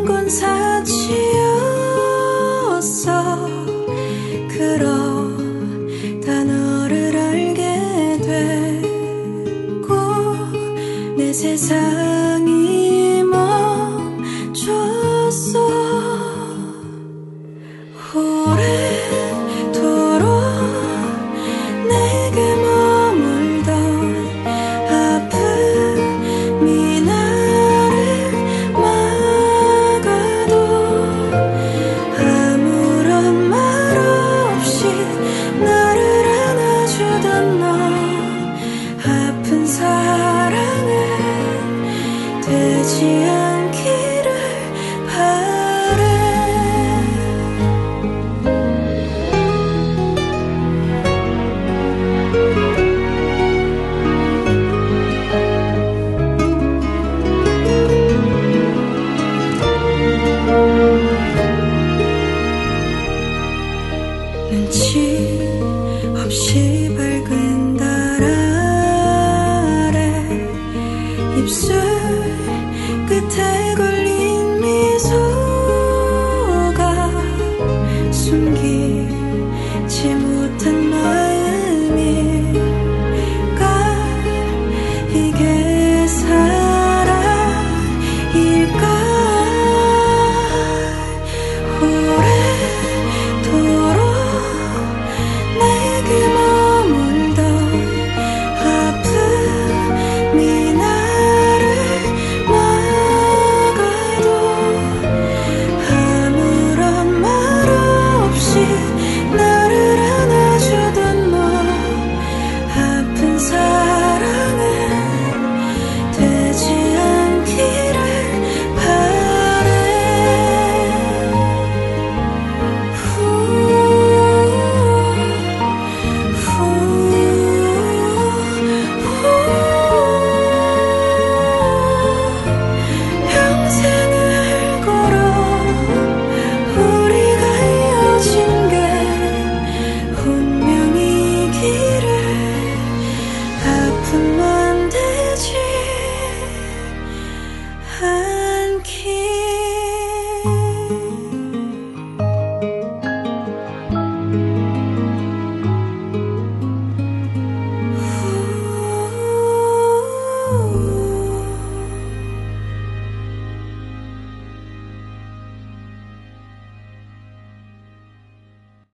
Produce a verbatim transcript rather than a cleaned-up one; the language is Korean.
건 사치였어. 그러다 너를 알게 되고 내 세상이 멈췄어. 오래도록 내게 머물던 아픔이 나를 막아도 아무런 말 없이 나를 안아주던 너, 아픈 사랑은 되지 않기를 바래. 눈치 없이 밝은 달 아래 입술 끝에 걸린 미소가 숨기지 못한 마음일까. 이게 사랑일까. 오래도록 내게 머물던 아픔이 나를 막아도 아무런 말 없이 나를 안아주던 너, 아픈 사랑은 되지 않기를 바래. 후, 후, 후. 평생을 걸어 우리가 이어진 게 운명이기를. 아픈 마음